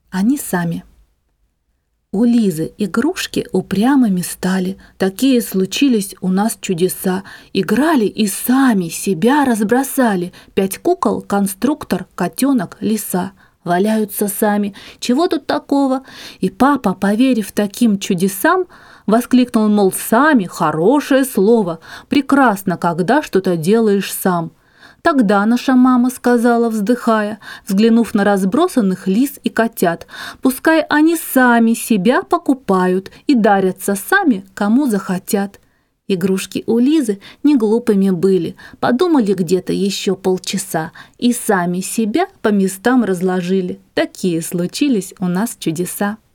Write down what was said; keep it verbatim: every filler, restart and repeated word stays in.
Они сами. У Лизы игрушки упрямыми стали. Такие случились у нас чудеса. Играли и сами себя разбросали. Пять кукол, конструктор, котенок, лиса. Валяются сами. Чего тут такого? И папа, поверив таким чудесам, воскликнул, мол, сами — хорошее слово. Прекрасно, когда что-то делаешь сам. Тогда наша мама сказала, вздыхая, взглянув на разбросанных лис и котят, пускай они сами себя покупают и дарятся сами, кому захотят. Игрушки у Лизы не глупыми были, подумали где-то еще полчаса и сами себя по местам разложили. Такие случились у нас чудеса.